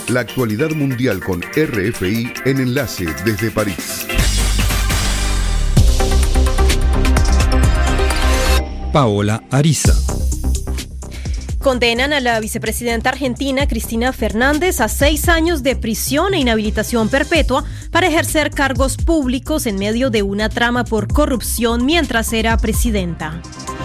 La actualidad mundial con RFI en Enlace desde París. Paola Ariza. Condenan a la vicepresidenta argentina Cristina Fernández a 6 años de prisión e inhabilitación perpetua para ejercer cargos públicos en medio de una trama por corrupción mientras era presidenta.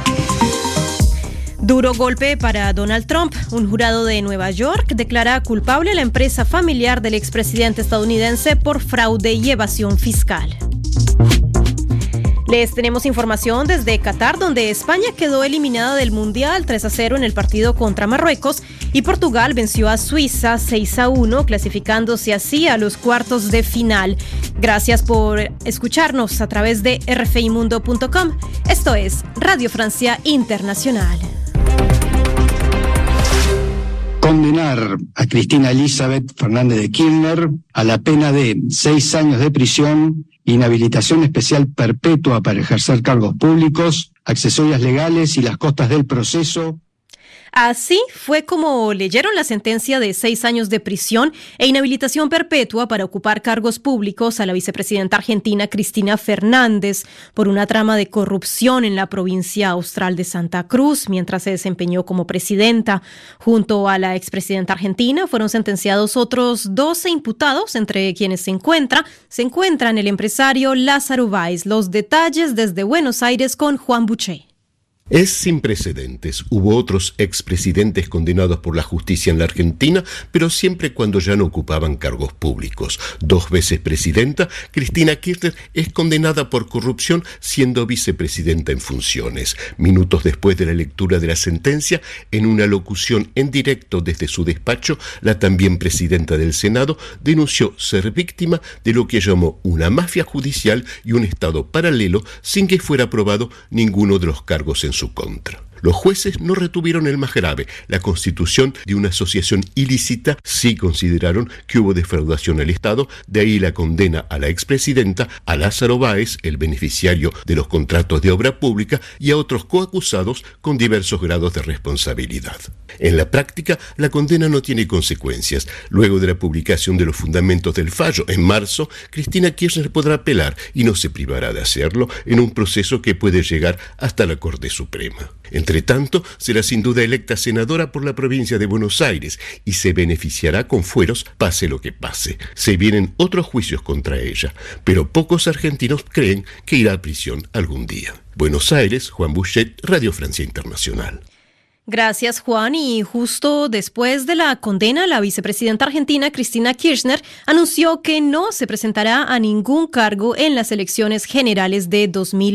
Duro golpe para Donald Trump. Un jurado de Nueva York declara culpable a la empresa familiar del expresidente estadounidense por fraude y evasión fiscal. Les tenemos información desde Qatar, donde España quedó eliminada del Mundial 3-0 en el partido contra Marruecos y Portugal venció a Suiza 6-1, clasificándose así a los cuartos de final. Gracias por escucharnos a través de rfimundo.com. Esto es Radio Francia Internacional. Condenar a Cristina Elizabeth Fernández de Kirchner a la pena de 6 años de prisión, inhabilitación especial perpetua para ejercer cargos públicos, accesorias legales y las costas del proceso. Así fue como leyeron la sentencia de 6 años de prisión e inhabilitación perpetua para ocupar cargos públicos a la vicepresidenta argentina Cristina Fernández por una trama de corrupción en la provincia austral de Santa Cruz mientras se desempeñó como presidenta. Junto a la expresidenta argentina fueron sentenciados otros 12 imputados, entre quienes se encuentran el empresario Lázaro Báez. Los detalles desde Buenos Aires con Juan Buché. Es sin precedentes. Hubo otros expresidentes condenados por la justicia en la Argentina, pero siempre cuando ya no ocupaban cargos públicos. 2 veces presidenta, Cristina Kirchner es condenada por corrupción siendo vicepresidenta en funciones. Minutos después de la lectura de la sentencia, en una locución en directo desde su despacho, la también presidenta del Senado denunció ser víctima de lo que llamó una mafia judicial y un Estado paralelo sin que fuera aprobado ninguno de los cargos en su contra. Los jueces no retuvieron el más grave, la constitución de una asociación ilícita. Sí consideraron que hubo defraudación al Estado, de ahí la condena a la expresidenta, a Lázaro Báez, el beneficiario de los contratos de obra pública, y a otros coacusados con diversos grados de responsabilidad. En la práctica, la condena no tiene consecuencias. Luego de la publicación de los fundamentos del fallo, en marzo, Cristina Kirchner podrá apelar y no se privará de hacerlo en un proceso que puede llegar hasta la Corte Suprema. Entre tanto, será sin duda electa senadora por la provincia de Buenos Aires y se beneficiará con fueros pase lo que pase. Se vienen otros juicios contra ella, pero pocos argentinos creen que irá a prisión algún día. Buenos Aires, Juan Buchet, Radio Francia Internacional. Gracias, Juan. Y justo después de la condena, la vicepresidenta argentina Cristina Kirchner anunció que no se presentará a ningún cargo en las elecciones generales de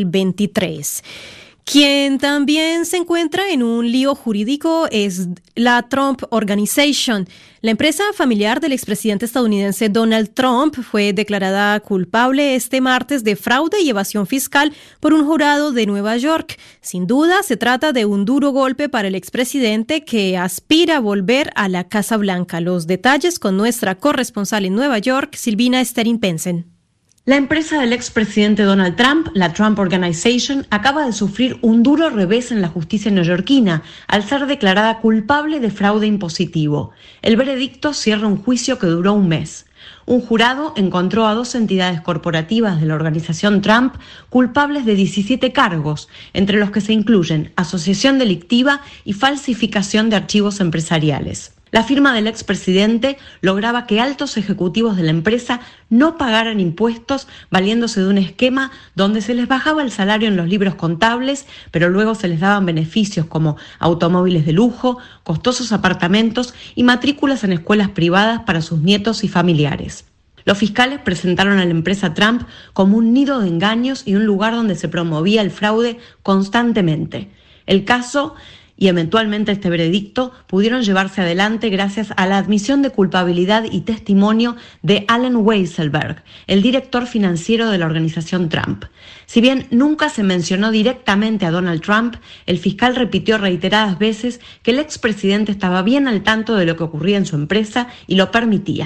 2023. Quien también se encuentra en un lío jurídico es la Trump Organization. La empresa familiar del expresidente estadounidense Donald Trump fue declarada culpable este martes de fraude y evasión fiscal por un jurado de Nueva York. Sin duda, se trata de un duro golpe para el expresidente que aspira a volver a la Casa Blanca. Los detalles con nuestra corresponsal en Nueva York, Silvina Sterin-Pensen. La empresa del expresidente Donald Trump, la Trump Organization, acaba de sufrir un duro revés en la justicia neoyorquina al ser declarada culpable de fraude impositivo. El veredicto cierra un juicio que duró un mes. Un jurado encontró a 2 entidades corporativas de la organización Trump culpables de 17 cargos, entre los que se incluyen asociación delictiva y falsificación de archivos empresariales. La firma del expresidente lograba que altos ejecutivos de la empresa no pagaran impuestos valiéndose de un esquema donde se les bajaba el salario en los libros contables, pero luego se les daban beneficios como automóviles de lujo, costosos apartamentos y matrículas en escuelas privadas para sus nietos y familiares. Los fiscales presentaron a la empresa Trump como un nido de engaños y un lugar donde se promovía el fraude constantemente. El caso y eventualmente este veredicto pudieron llevarse adelante gracias a la admisión de culpabilidad y testimonio de Allen Weisselberg, el director financiero de la organización Trump. Si bien nunca se mencionó directamente a Donald Trump, el fiscal repitió reiteradas veces que el expresidente estaba bien al tanto de lo que ocurría en su empresa y lo permitía.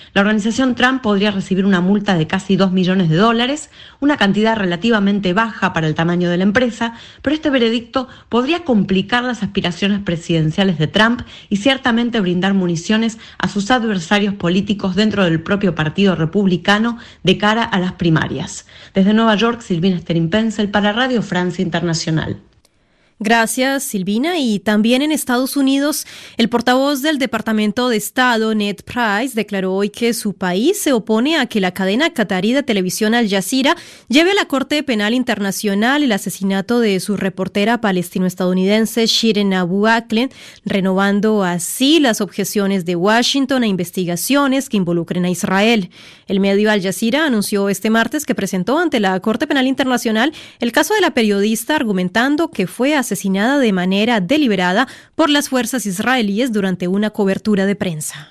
La organización Trump podría recibir una multa de casi $2 millones, una cantidad relativamente baja para el tamaño de la empresa, pero este veredicto podría complicar las aspiraciones presidenciales de Trump y ciertamente brindar municiones a sus adversarios políticos dentro del propio Partido Republicano de cara a las primarias. Desde Nueva York, Silvina Sterin-Pencil para Radio Francia Internacional. Gracias, Silvina. Y también en Estados Unidos, el portavoz del Departamento de Estado, Ned Price, declaró hoy que su país se opone a que la cadena catarí de televisión Al Jazeera lleve a la Corte Penal Internacional el asesinato de su reportera palestino-estadounidense Shirin Abu Akleh, renovando así las objeciones de Washington a investigaciones que involucren a Israel. El medio Al Jazeera anunció este martes que presentó ante la Corte Penal Internacional el caso de la periodista, argumentando que fue asesinada de manera deliberada por las fuerzas israelíes durante una cobertura de prensa.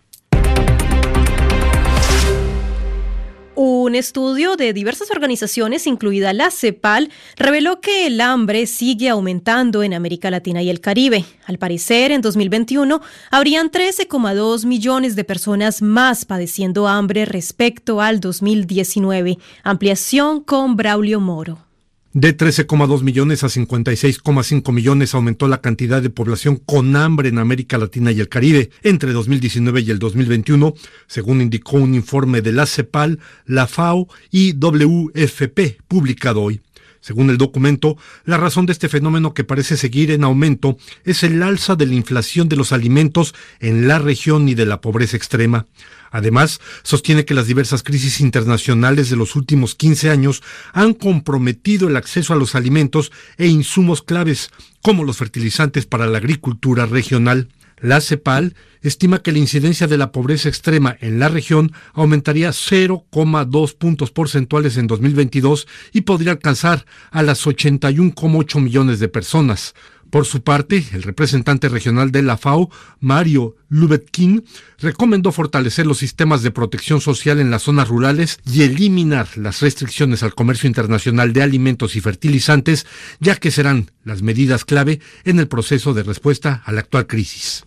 Un estudio de diversas organizaciones, incluida la CEPAL, reveló que el hambre sigue aumentando en América Latina y el Caribe. Al parecer, en 2021, habrían 13,2 millones de personas más padeciendo hambre respecto al 2019. Ampliación con Braulio Moro. De 13,2 millones a 56,5 millones aumentó la cantidad de población con hambre en América Latina y el Caribe entre 2019 y el 2021, según indicó un informe de la CEPAL, la FAO y WFP publicado hoy. Según el documento, la razón de este fenómeno, que parece seguir en aumento, es el alza de la inflación de los alimentos en la región y de la pobreza extrema. Además, sostiene que las diversas crisis internacionales de los últimos 15 años han comprometido el acceso a los alimentos e insumos claves, como los fertilizantes para la agricultura regional. La CEPAL estima que la incidencia de la pobreza extrema en la región aumentaría 0,2 puntos porcentuales en 2022 y podría alcanzar a las 81,8 millones de personas. Por su parte, el representante regional de la FAO, Mario Lubetkin, recomendó fortalecer los sistemas de protección social en las zonas rurales y eliminar las restricciones al comercio internacional de alimentos y fertilizantes, ya que serán las medidas clave en el proceso de respuesta a la actual crisis.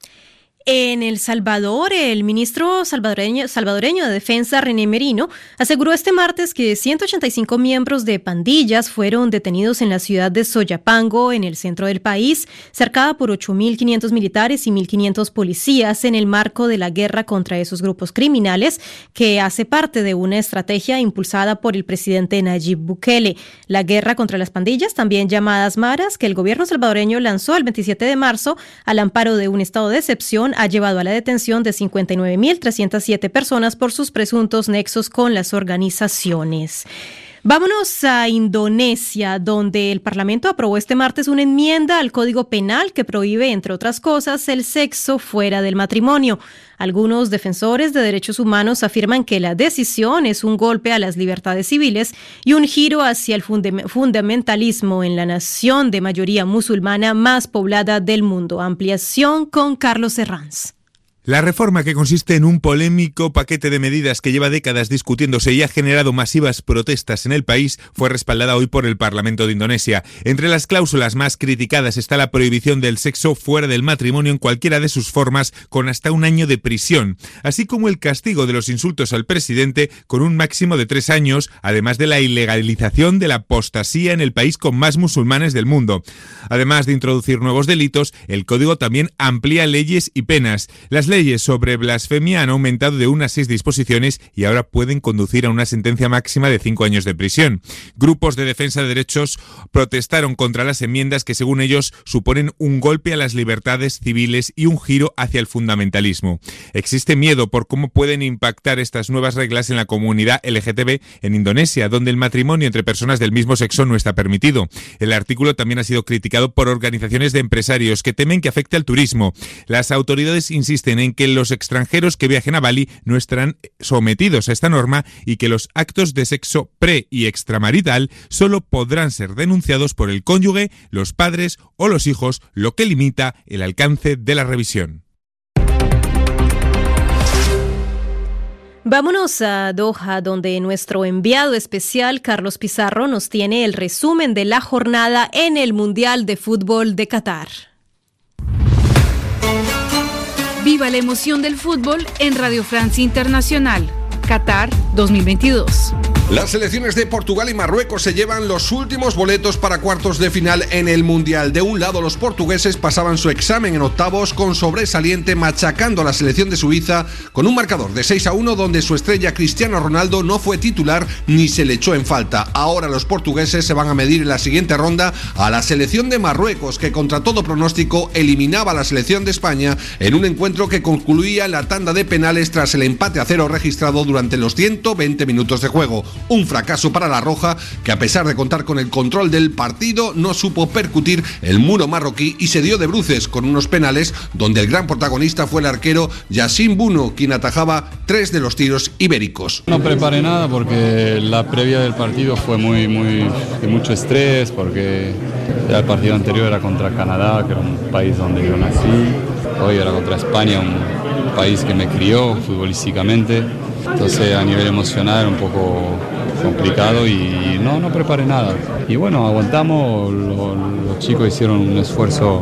En El Salvador, el ministro salvadoreño de Defensa, René Merino, aseguró este martes que 185 miembros de pandillas fueron detenidos en la ciudad de Soyapango, en el centro del país, cercada por 8.500 militares y 1.500 policías en el marco de la guerra contra esos grupos criminales, que hace parte de una estrategia impulsada por el presidente Nayib Bukele. La guerra contra las pandillas, también llamadas maras, que el gobierno salvadoreño lanzó el 27 de marzo al amparo de un estado de excepción, ha llevado a la detención de 59.307 personas por sus presuntos nexos con las organizaciones. Vámonos a Indonesia, donde el Parlamento aprobó este martes una enmienda al Código Penal que prohíbe, entre otras cosas, el sexo fuera del matrimonio. Algunos defensores de derechos humanos afirman que la decisión es un golpe a las libertades civiles y un giro hacia el fundamentalismo en la nación de mayoría musulmana más poblada del mundo. Ampliación con Carlos Herranz. La reforma, que consiste en un polémico paquete de medidas que lleva décadas discutiéndose y ha generado masivas protestas en el país, fue respaldada hoy por el Parlamento de Indonesia. Entre las cláusulas más criticadas está la prohibición del sexo fuera del matrimonio en cualquiera de sus formas, con hasta 1 año de prisión, así como el castigo de los insultos al presidente con un máximo de 3 años, además de la ilegalización de la apostasía en el país con más musulmanes del mundo. Además de introducir nuevos delitos, el código también amplía leyes y penas. Las leyes sobre blasfemia han aumentado de 1 a 6 disposiciones y ahora pueden conducir a una sentencia máxima de 5 años de prisión. Grupos de defensa de derechos protestaron contra las enmiendas que, según ellos, suponen un golpe a las libertades civiles y un giro hacia el fundamentalismo. Existe miedo por cómo pueden impactar estas nuevas reglas en la comunidad LGTB en Indonesia, donde el matrimonio entre personas del mismo sexo no está permitido. El artículo también ha sido criticado por organizaciones de empresarios que temen que afecte al turismo. Las autoridades insisten en que los extranjeros que viajen a Bali no estarán sometidos a esta norma y que los actos de sexo pre- y extramarital solo podrán ser denunciados por el cónyuge, los padres o los hijos, lo que limita el alcance de la revisión. Vámonos a Doha, donde nuestro enviado especial Carlos Pizarro nos tiene el resumen de la jornada en el Mundial de Fútbol de Qatar. Viva la emoción del fútbol en Radio Francia Internacional. Qatar 2022. Las selecciones de Portugal y Marruecos se llevan los últimos boletos para cuartos de final en el Mundial. De un lado, los portugueses pasaban su examen en octavos con sobresaliente, machacando a la selección de Suiza con un marcador de 6-1, donde su estrella Cristiano Ronaldo no fue titular ni se le echó en falta. Ahora los portugueses se van a medir en la siguiente ronda a la selección de Marruecos, que contra todo pronóstico eliminaba a la selección de España en un encuentro que concluía en la tanda de penales tras el empate a 0 registrado durante los 120 minutos de juego. Un fracaso para la Roja, que a pesar de contar con el control del partido, no supo percutir el muro marroquí y se dio de bruces con unos penales donde el gran protagonista fue el arquero Yacine Bounou, quien atajaba 3 de los tiros ibéricos. No preparé nada porque la previa del partido fue de mucho estrés, porque ya el partido anterior era contra Canadá, que era un país donde yo nací. Hoy era contra España, un país que me crió futbolísticamente. Entonces a nivel emocional era un poco complicado y no preparé nada. Y bueno, aguantamos, los chicos hicieron un esfuerzo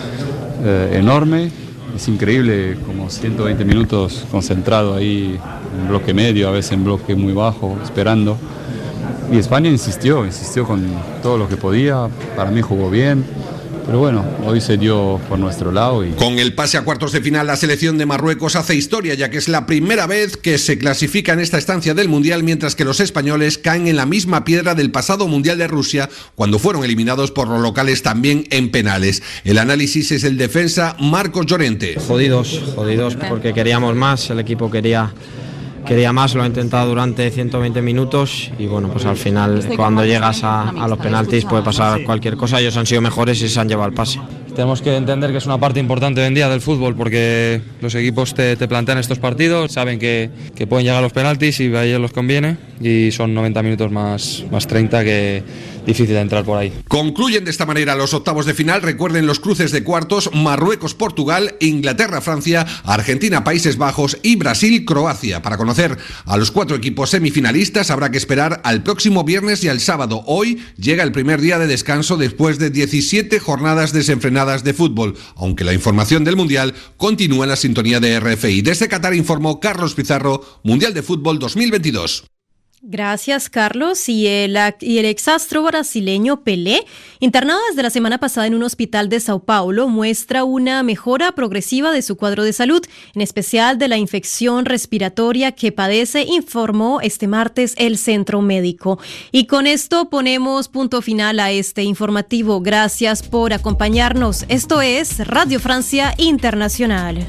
enorme. Es increíble, como 120 minutos concentrado ahí en bloque medio, a veces en bloque muy bajo, esperando. Y España insistió con todo lo que podía, para mí jugó bien. Pero bueno, hoy se dio por nuestro lado. Con el pase a cuartos de final, la selección de Marruecos hace historia, ya que es la primera vez que se clasifica en esta estancia del Mundial, mientras que los españoles caen en la misma piedra del pasado Mundial de Rusia, cuando fueron eliminados por los locales también en penales. El análisis es el defensa Marcos Llorente. Jodidos, porque queríamos más, el equipo quería más, lo ha intentado durante 120 minutos y bueno, pues al final cuando llegas a los penaltis puede pasar cualquier cosa. Ellos han sido mejores y se han llevado el pase. Tenemos que entender que es una parte importante hoy en día del fútbol, porque los equipos te plantean estos partidos, saben que pueden llegar a los penaltis y a ellos les conviene, y son 90 minutos más 30 que difícil de entrar por ahí. Concluyen de esta manera los octavos de final. Recuerden los cruces de cuartos: Marruecos-Portugal, Inglaterra-Francia, Argentina-Países Bajos y Brasil-Croacia. Para conocer a los 4 equipos semifinalistas habrá que esperar al próximo viernes y al sábado. Hoy llega el primer día de descanso después de 17 jornadas desenfrenadas de fútbol, aunque la información del Mundial continúa en la sintonía de RFI. Desde Qatar informó Carlos Pizarro, Mundial de Fútbol 2022. Gracias, Carlos. Y el exastro brasileño Pelé, internado desde la semana pasada en un hospital de Sao Paulo, muestra una mejora progresiva de su cuadro de salud, en especial de la infección respiratoria que padece, informó este martes el centro médico. Y con esto ponemos punto final a este informativo. Gracias por acompañarnos. Esto es Radio Francia Internacional.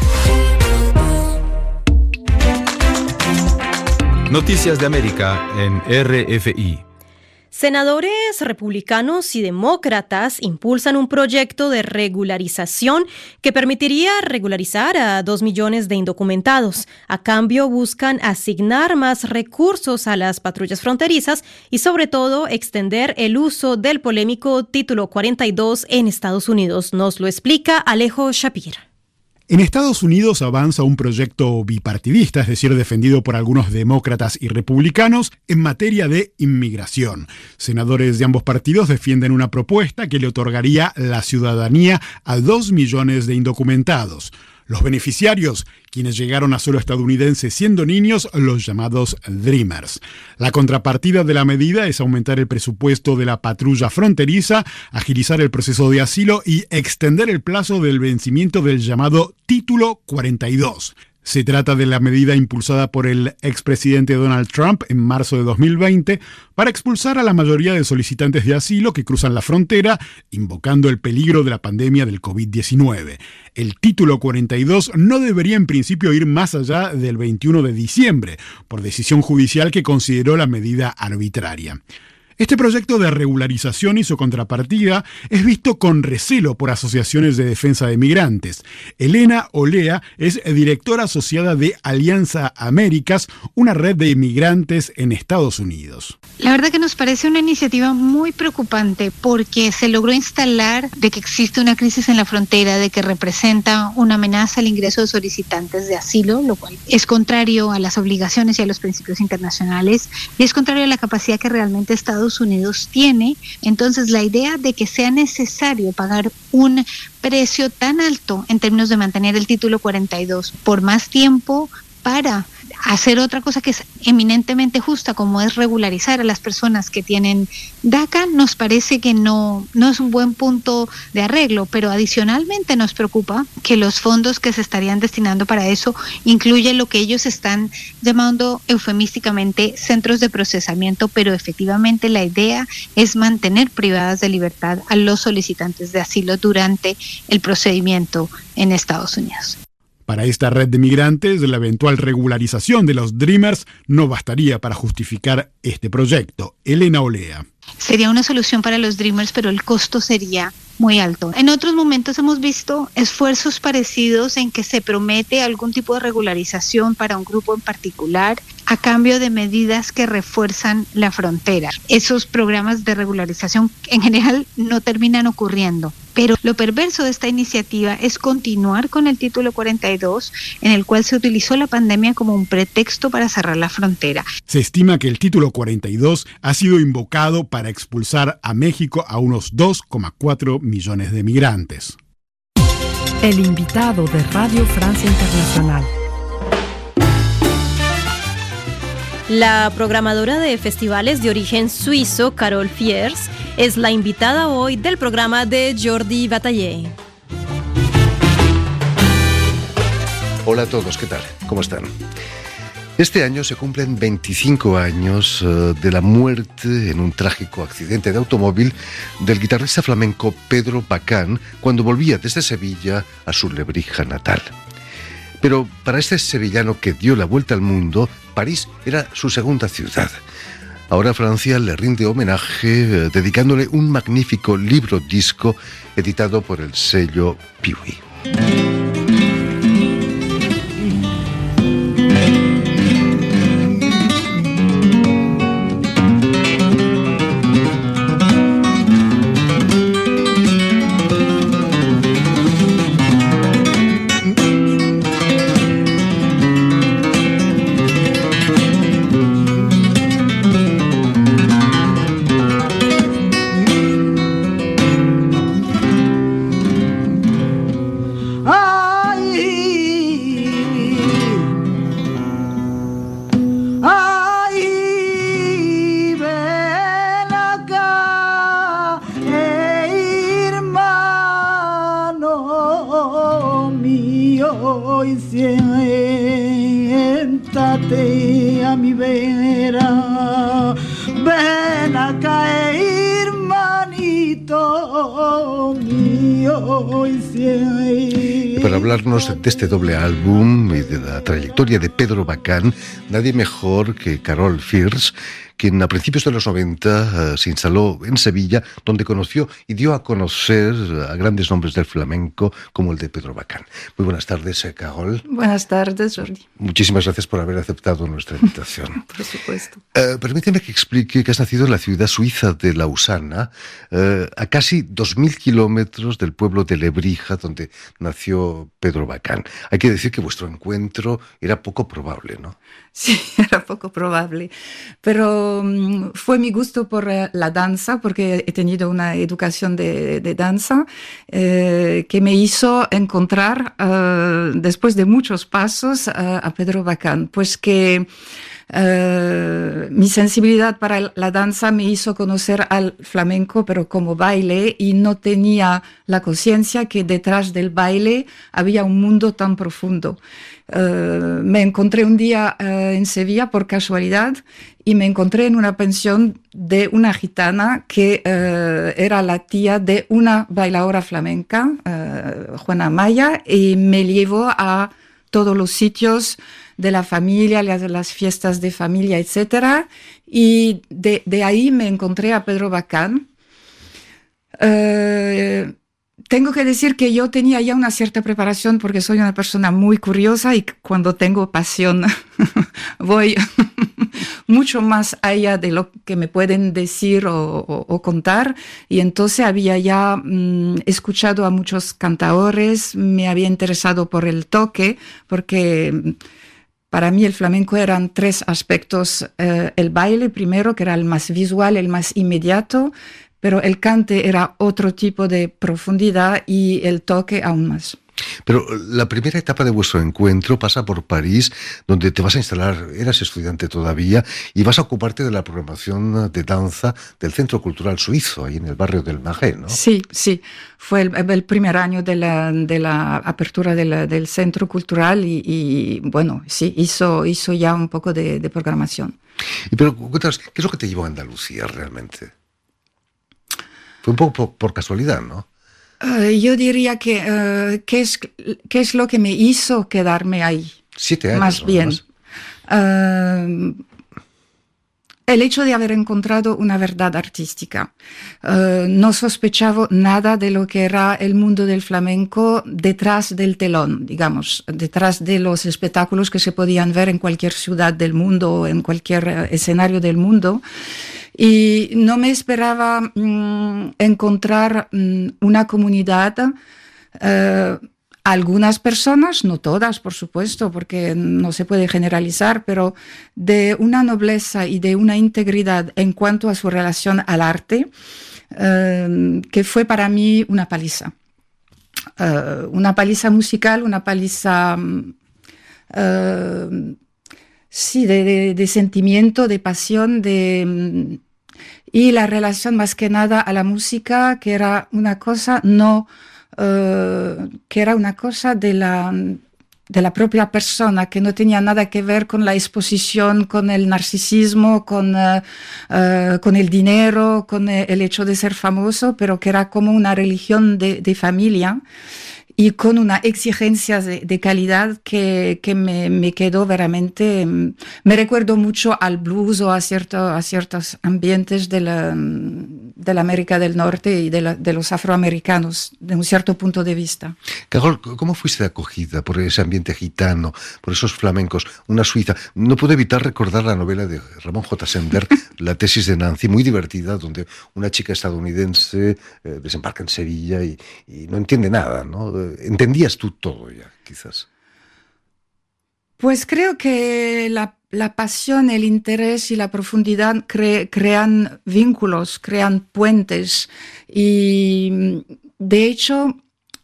Noticias de América en RFI. Senadores republicanos y demócratas impulsan un proyecto de regularización que permitiría regularizar a 2 millones de indocumentados. A cambio, buscan asignar más recursos a las patrullas fronterizas y, sobre todo, extender el uso del polémico Título 42 en Estados Unidos. Nos lo explica Alejo Shapir. En Estados Unidos avanza un proyecto bipartidista, es decir, defendido por algunos demócratas y republicanos, en materia de inmigración. Senadores de ambos partidos defienden una propuesta que le otorgaría la ciudadanía a 2 millones de indocumentados. Los beneficiarios, quienes llegaron a suelo estadounidense siendo niños, los llamados Dreamers. La contrapartida de la medida es aumentar el presupuesto de la patrulla fronteriza, agilizar el proceso de asilo y extender el plazo del vencimiento del llamado Título 42. Se trata de la medida impulsada por el expresidente Donald Trump en marzo de 2020 para expulsar a la mayoría de solicitantes de asilo que cruzan la frontera, invocando el peligro de la pandemia del COVID-19. El Título 42 no debería en principio ir más allá del 21 de diciembre, por decisión judicial que consideró la medida arbitraria. Este proyecto de regularización y su contrapartida es visto con recelo por asociaciones de defensa de migrantes. Elena Olea es directora asociada de Alianza Américas, una red de inmigrantes en Estados Unidos. La verdad que nos parece una iniciativa muy preocupante porque se logró instalar de que existe una crisis en la frontera, de que representa una amenaza al ingreso de solicitantes de asilo, lo cual es contrario a las obligaciones y a los principios internacionales y es contrario a la capacidad que realmente Estados Estados Unidos tiene. Entonces la idea de que sea necesario pagar un precio tan alto en términos de mantener el título 42 por más tiempo para hacer otra cosa que es eminentemente justa, como es regularizar a las personas que tienen DACA, nos parece que no es un buen punto de arreglo, pero adicionalmente nos preocupa que los fondos que se estarían destinando para eso incluyen lo que ellos están llamando eufemísticamente centros de procesamiento, pero efectivamente la idea es mantener privadas de libertad a los solicitantes de asilo durante el procedimiento en Estados Unidos. Para esta red de migrantes, la eventual regularización de los Dreamers no bastaría para justificar este proyecto. Elena Olea. Sería una solución para los Dreamers, pero el costo sería muy alto. En otros momentos hemos visto esfuerzos parecidos en que se promete algún tipo de regularización para un grupo en particular a cambio de medidas que refuerzan la frontera. Esos programas de regularización en general no terminan ocurriendo. Pero lo perverso de esta iniciativa es continuar con el título 42, en el cual se utilizó la pandemia como un pretexto para cerrar la frontera. Se estima que el título 42 ha sido invocado para expulsar a México a unos 2,4 millones de migrantes. El invitado de Radio Francia Internacional. La programadora de festivales de origen suizo, Carol Fiers, es la invitada hoy del programa de Jordi Bataillé. Hola a todos, ¿qué tal? ¿Cómo están? Este año se cumplen 25 años de la muerte en un trágico accidente de automóvil del guitarrista flamenco Pedro Bacán cuando volvía desde Sevilla a su Lebrija natal. Pero para este sevillano que dio la vuelta al mundo, París era su segunda ciudad. Ahora Francia le rinde homenaje dedicándole un magnífico libro-disco editado por el sello Piwi. Siéntate a mi vera, ven acá, hermanito mío. Y para hablarnos de este doble álbum y de la trayectoria de Pedro Bacán, nadie mejor que Carol Fiers, quien a principios de los 90 se instaló en Sevilla, donde conoció y dio a conocer a grandes nombres del flamenco como el de Pedro Bacán. Muy buenas tardes, Carol. Buenas tardes, Jordi. Muchísimas gracias por haber aceptado nuestra invitación. Por supuesto. Permíteme que explique que has nacido en la ciudad suiza de Lausana, a casi 2.000 kilómetros del pueblo de Lebrija, donde nació Pedro Bacán. Hay que decir que vuestro encuentro era poco probable, ¿no? Sí, era poco probable, pero fue mi gusto por la danza, porque he tenido una educación de danza que me hizo encontrar, después de muchos pasos, a Pedro Bacán, pues que mi sensibilidad para la danza me hizo conocer al flamenco, pero como baile, y no tenía la conciencia que detrás del baile había un mundo tan profundo. Me encontré un día en Sevilla por casualidad y me encontré en una pensión de una gitana que era la tía de una bailadora flamenca, Juana Maya, y me llevó a todos los sitios de la familia, las fiestas de familia, etc. Y de ahí me encontré a Pedro Bacán. Tengo que decir que yo tenía ya una cierta preparación porque soy una persona muy curiosa y cuando tengo pasión voy mucho más allá de lo que me pueden decir o contar. Y entonces había ya escuchado a muchos cantaores, me había interesado por el toque, porque Para mí el flamenco eran 3 aspectos. El baile primero, que era el más visual, el más inmediato, pero el cante era otro tipo de profundidad y el toque aún más. Pero la primera etapa de vuestro encuentro pasa por París, donde te vas a instalar, eras estudiante todavía, y vas a ocuparte de la programación de danza del Centro Cultural Suizo, ahí en el barrio del Marais, ¿no? Sí, fue el primer año de la apertura del Centro Cultural y bueno, sí, hizo ya un poco de programación. Pero cuéntanos, ¿qué es lo que te llevó a Andalucía realmente? Fue un poco por casualidad, ¿no? Yo diría que ¿qué es lo que me hizo quedarme ahí? 7 años. Más bien. El hecho de haber encontrado una verdad artística. No sospechaba nada de lo que era el mundo del flamenco detrás del telón, digamos, detrás de los espectáculos que se podían ver en cualquier ciudad del mundo o en cualquier escenario del mundo. Y no me esperaba encontrar una comunidad, algunas personas, no todas, por supuesto, porque no se puede generalizar, pero de una nobleza y de una integridad en cuanto a su relación al arte, que fue para mí una paliza. Una paliza musical, una paliza... sí, de sentimiento, de pasión, y la relación más que nada a la música, que era una cosa de la propia persona, que no tenía nada que ver con la exposición, con el narcisismo, con el dinero, con el hecho de ser famoso, pero que era como una religión de familia. Y con una exigencia de calidad que me quedó veramente... Me recuerdo mucho al blues o a ciertos ambientes de la América del Norte y de los afroamericanos, de un cierto punto de vista. Carol, ¿cómo fuiste acogida por ese ambiente gitano, por esos flamencos? Una Suiza. No puedo evitar recordar la novela de Ramón J. Sender, La tesis de Nancy, muy divertida, donde una chica estadounidense desembarca en Sevilla y no entiende nada, ¿no? ¿Entendías tú todo ya, quizás? Pues creo que la pasión, el interés y la profundidad crean vínculos, crean puentes. Y de hecho,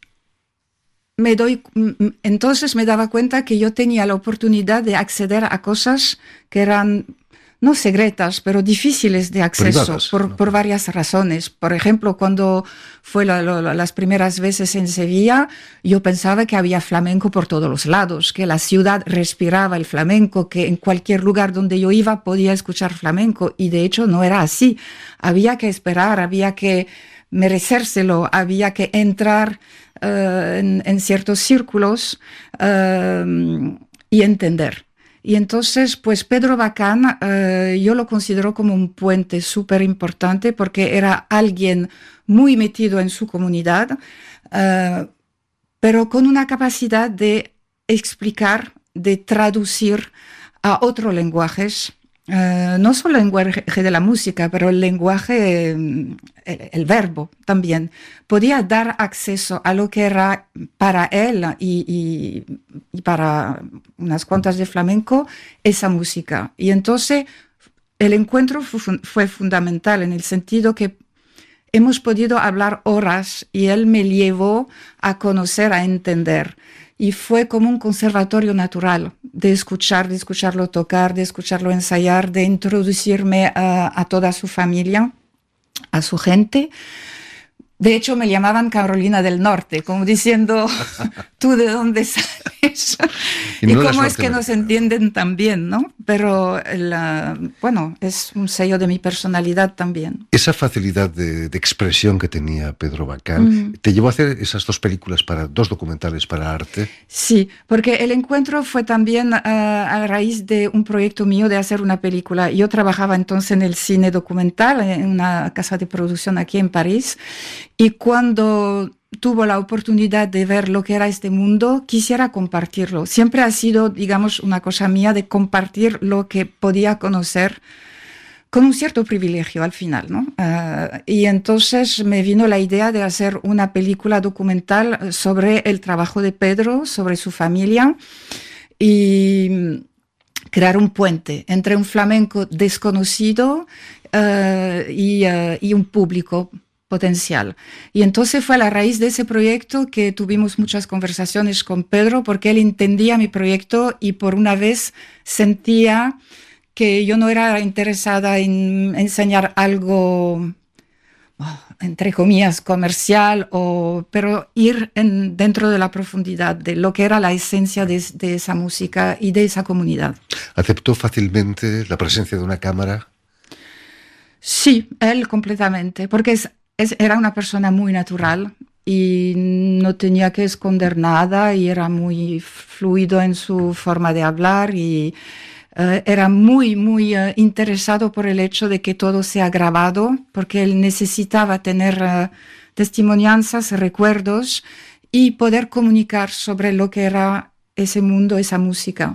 entonces me daba cuenta que yo tenía la oportunidad de acceder a cosas que eran... no secretas, pero difíciles de acceso. Privadas, por varias razones. Por ejemplo, cuando fue las primeras veces en Sevilla, yo pensaba que había flamenco por todos los lados, que la ciudad respiraba el flamenco, que en cualquier lugar donde yo iba podía escuchar flamenco, y de hecho no era así. Había que esperar, había que merecérselo, había que entrar en ciertos círculos y entender. Y entonces, pues Pedro Bacán, yo lo considero como un puente súper importante porque era alguien muy metido en su comunidad, pero con una capacidad de explicar, de traducir a otros lenguajes, no solo el lenguaje de la música, pero el lenguaje, el verbo también. Podía dar acceso a lo que era para él y para unas cuantas de flamenco esa música. Y entonces el encuentro fue fundamental en el sentido que hemos podido hablar horas y él me llevó a conocer, a entender. Y fue como un conservatorio natural de escucharlo tocar, de escucharlo ensayar, de introducirme a toda su familia, a su gente. De hecho, me llamaban Carolina del Norte, como diciendo, ¿tú de dónde sales? Y cómo es que nos entienden tan bien, ¿no? Pero, bueno, es un sello de mi personalidad también. Esa facilidad de expresión que tenía Pedro Bacán, ¿te llevó a hacer esas 2 películas, 2 documentales para Arte? Sí, porque el encuentro fue también a raíz de un proyecto mío de hacer una película. Yo trabajaba entonces en el cine documental, en una casa de producción aquí en París, y cuando tuvo la oportunidad de ver lo que era este mundo, quisiera compartirlo. Siempre ha sido, digamos, una cosa mía de compartir lo que podía conocer con un cierto privilegio al final, ¿no? Y entonces me vino la idea de hacer una película documental sobre el trabajo de Pedro, sobre su familia. Y crear un puente entre un flamenco desconocido y un público potencial. Y entonces fue a la raíz de ese proyecto que tuvimos muchas conversaciones con Pedro, porque él entendía mi proyecto y por una vez sentía que yo no era interesada en enseñar algo, entre comillas, comercial, pero ir dentro de la profundidad de lo que era la esencia de esa música y de esa comunidad. ¿Aceptó fácilmente la presencia de una cámara? Sí, él completamente, porque era una persona muy natural y no tenía que esconder nada y era muy fluido en su forma de hablar y era muy, muy interesado por el hecho de que todo sea grabado, porque él necesitaba tener testimonianzas, recuerdos y poder comunicar sobre lo que era ese mundo, esa música.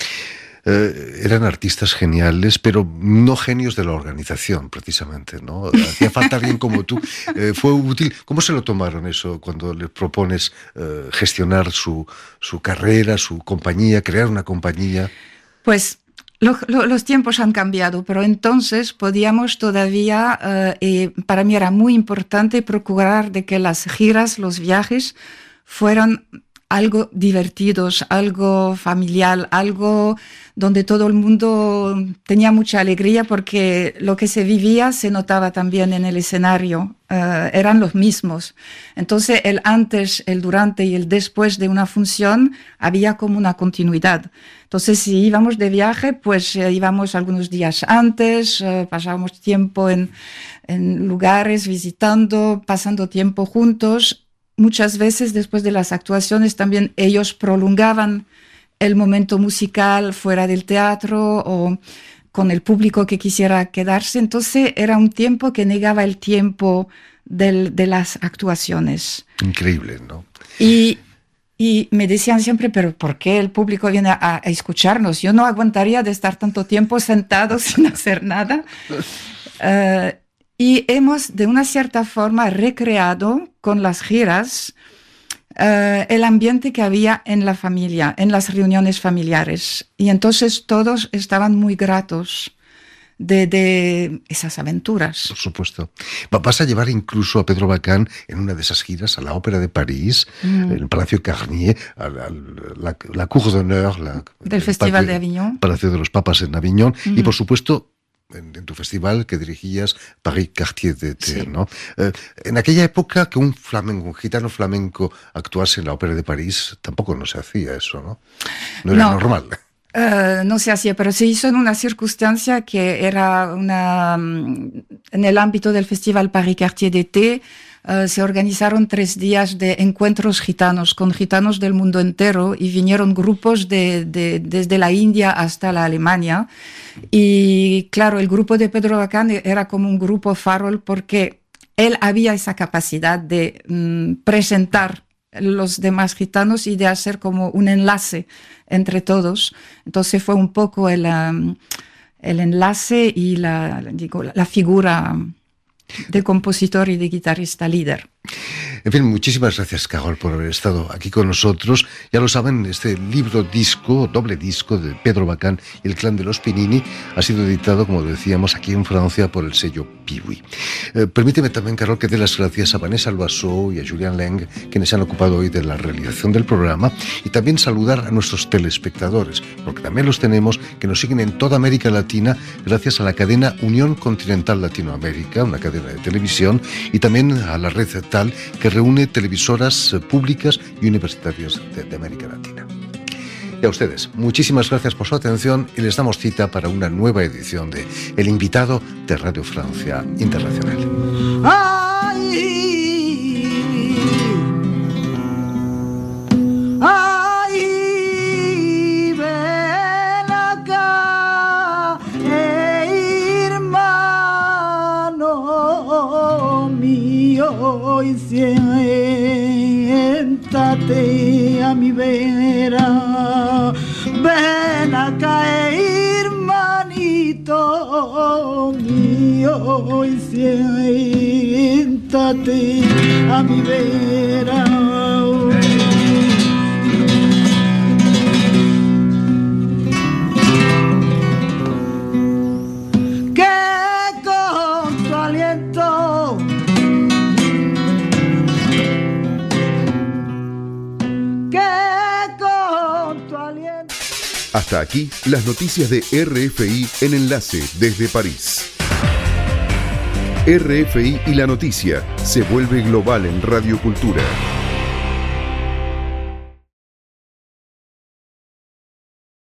Eran artistas geniales, pero no genios de la organización, precisamente, ¿no? Hacía falta alguien como tú. Fue útil. ¿Cómo se lo tomaron eso cuando les propones gestionar su carrera, su compañía, crear una compañía? Pues los tiempos han cambiado, pero entonces podíamos todavía, para mí era muy importante procurar de que las giras, los viajes fueran algo divertidos, algo familiar, algo donde todo el mundo tenía mucha alegría, porque lo que se vivía se notaba también en el escenario, eran los mismos. Entonces el antes, el durante y el después de una función había como una continuidad. Entonces si íbamos de viaje, pues íbamos algunos días antes, pasábamos tiempo en lugares visitando, pasando tiempo juntos. Muchas veces después de las actuaciones también ellos prolongaban el momento musical fuera del teatro o con el público que quisiera quedarse. Entonces era un tiempo que negaba el tiempo de las actuaciones. Increíble, ¿no? Y me decían siempre, pero ¿por qué el público viene a escucharnos? Yo no aguantaría de estar tanto tiempo sentado sin hacer nada. Y hemos, de una cierta forma, recreado con las giras el ambiente que había en la familia, en las reuniones familiares. Y entonces todos estaban muy gratos de esas aventuras. Por supuesto. Vas a llevar incluso a Pedro Bacán en una de esas giras a la Ópera de París, el Palacio Garnier, la Cour d'Honneur del Festival de Aviñón. Palacio de los Papas en Aviñón. Y por supuesto, en tu festival que dirigías, Paris Quartier d'Été, sí. ¿No? En aquella época que un gitano flamenco actuase en la Ópera de París, tampoco no se hacía eso, ¿no? No era normal. No se hacía, pero se hizo en una circunstancia que era en el ámbito del Festival Paris Quartier d'Été. Se organizaron 3 días de encuentros gitanos con gitanos del mundo entero y vinieron grupos desde la India hasta la Alemania. Y claro, el grupo de Pedro Bacán era como un grupo farol porque él había esa capacidad de presentar los demás gitanos y de hacer como un enlace entre todos. Entonces fue un poco el enlace y la figura de compositor y de guitarrista líder. En fin, muchísimas gracias, Carol, por haber estado aquí con nosotros. Ya lo saben, este doble disco de Pedro Bacán y el Clan de los Pinini ha sido editado, como decíamos, aquí en Francia por el sello Piwi. Permíteme también, Carol, que dé las gracias a Vanessa Loiseau y a Julián Leng, quienes se han ocupado hoy de la realización del programa, y también saludar a nuestros telespectadores, porque también los tenemos, que nos siguen en toda América Latina gracias a la cadena Unión Continental Latinoamérica, una cadena de televisión, y también a la red TAL, que reúne televisoras públicas y universitarias de América Latina. Y a ustedes, muchísimas gracias por su atención y les damos cita para una nueva edición de El Invitado de Radio Francia Internacional. Ven acá, hermano mío, y siéntate a mi vera. Ven acá, hermanito mío, y siéntate a mi vera. Hasta aquí las noticias de RFI en Enlace desde París. RFI y la noticia se vuelve global en Radio Cultura.